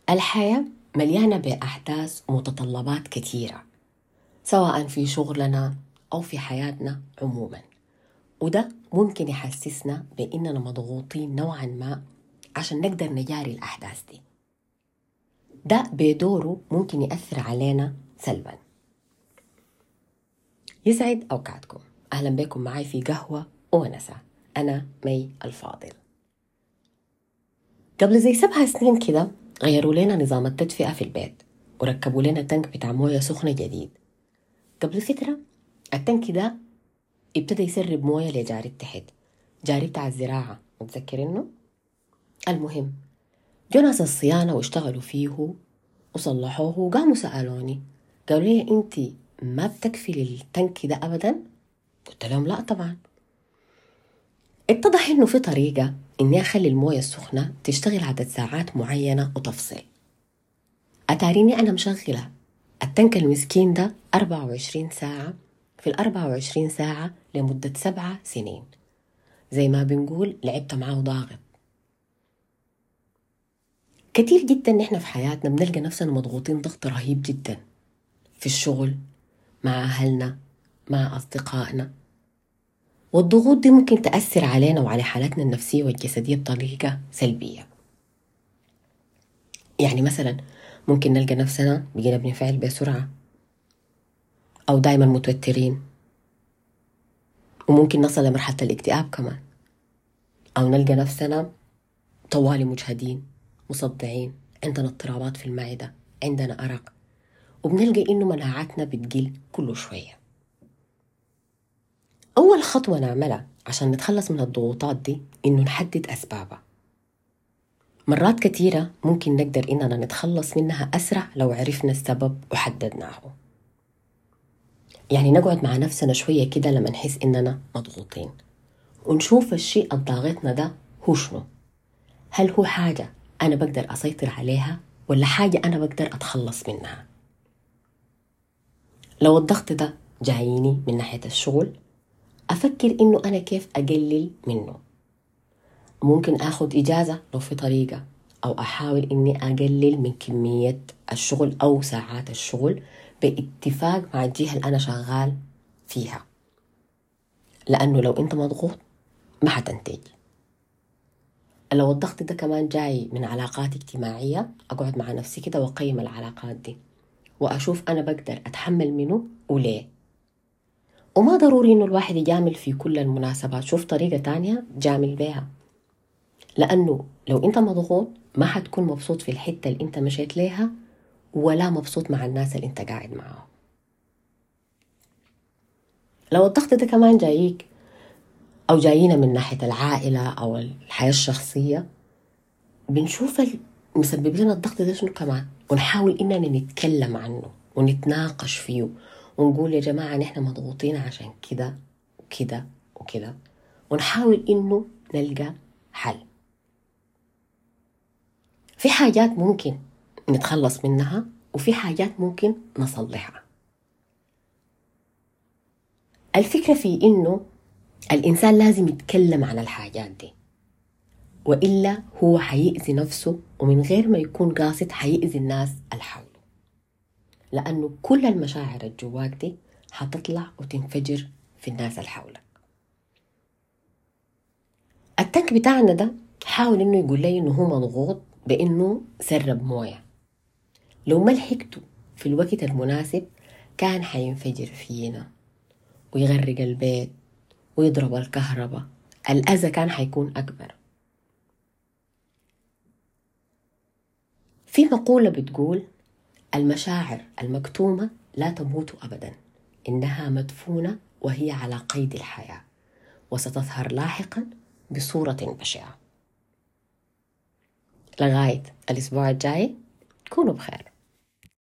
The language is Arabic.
الحياة مليانة بأحداث ومتطلبات كثيرة، سواء في شغلنا أو في حياتنا عموما، وده ممكن يحسسنا بأننا مضغوطين نوعا ما عشان نقدر نجاري الأحداث دي. ده بدوره ممكن يأثر علينا سلبا. يسعد أوقاتكم، أهلا بكم معي في قهوة ونسى. أنا مي الفاضل. قبل زي 7 سنين كده غيروا لنا نظام التدفئة في البيت وركبوا لنا تنك بتاع موية سخنة جديد. قبل فترة التنك ده ابتدى يسرب موية لجاري التحت، جاري بتاع الزراعة، متذكرينه؟ المهم جو ناس الصيانة واشتغلوا فيه وصلحوه وقاموا سألوني، قالوا لي انتي ما بتكفي للتنك ده أبدا؟ قلت لهم لا طبعا. اتضح انه في طريقة اني اخلي الموية السخنة تشتغل عدد ساعات معينة وتفصل. اتاريني انا مشغلة التنك المسكين ده 24 ساعة في 24 ساعة لمدة 7 سنين. زي ما بنقول لعبت معاه ضاغط. كتير جدا نحن في حياتنا بنلقى نفسنا مضغوطين ضغط رهيب جدا في الشغل، مع أهلنا، مع أصدقائنا، والضغوط دي ممكن تأثر علينا وعلى حالتنا النفسية والجسدية بطريقة سلبية. يعني مثلا ممكن نلقى نفسنا بقينا بننفعل بسرعة، أو دايما متوترين، وممكن نصل لمرحلة الاكتئاب كمان، أو نلقى نفسنا طوالي مجهدين، مصدعين، عندنا اضطرابات في المعدة، عندنا أرق، وبنلقى إنه مناعتنا بتقل كل شوية. أول خطوة نعملها عشان نتخلص من الضغوطات دي إنه نحدد أسبابها. مرات كتيرة ممكن نقدر إننا نتخلص منها أسرع لو عرفنا السبب وحددناه. يعني نقعد مع نفسنا شوية كده لما نحس إننا مضغوطين ونشوف الشيء الضاغطنا ده هو شنو. هل هو حاجة أنا بقدر أسيطر عليها ولا حاجة أنا بقدر أتخلص منها؟ لو الضغط ده جايني من ناحية الشغل، أفكر إنه أنا كيف أقلل منه. ممكن أخذ إجازة لو في طريقة، أو أحاول إني أقلل من كمية الشغل أو ساعات الشغل باتفاق مع الجهة اللي أنا شغال فيها، لأنه لو أنت مضغوط ما حتنتج. لو الضغط ده كمان جاي من علاقات اجتماعية، أقعد مع نفسي كده وأقيم العلاقات دي وأشوف أنا بقدر أتحمل منه وليه. وما ضروري إنه الواحد يجامل في كل المناسبات، شوف طريقة تانية جامل بيها، لأنه لو أنت مضغوط ما حتكون مبسوط في الحتة اللي أنت مشيت ليها، ولا مبسوط مع الناس اللي أنت قاعد معاهم. لو الضغط ده كمان جايك أو جاينا من ناحية العائلة أو الحياة الشخصية، بنشوف المسبب لنا الضغط ده شنو كمان، ونحاول إننا نتكلم عنه ونتناقش فيه ونقول يا جماعة نحن مضغوطين عشان كده وكده وكده، ونحاول إنه نلقى حل. في حاجات ممكن نتخلص منها وفي حاجات ممكن نصلحها. الفكرة في إنه الإنسان لازم يتكلم عن الحاجات دي، وإلا هو حيئذي نفسه، ومن غير ما يكون قاصد حيئذي الناس الحوله، لأنه كل المشاعر الجواك دي حتطلع وتنفجر في الناس الحولك. التنك بتاعنا ده حاول إنه يقول لي إنه هو مضغوط بإنه سرب موية. لو ما لحقته في الوقت المناسب كان حينفجر فينا ويغرق البيت ويضرب الكهرباء، الأذى كان حيكون أكبر. في مقولة بتقول المشاعر المكتومة لا تموت أبدا، إنها مدفونة وهي على قيد الحياة، وستظهر لاحقا بصورة بشعة. لغاية الأسبوع الجاي، كونوا بخير.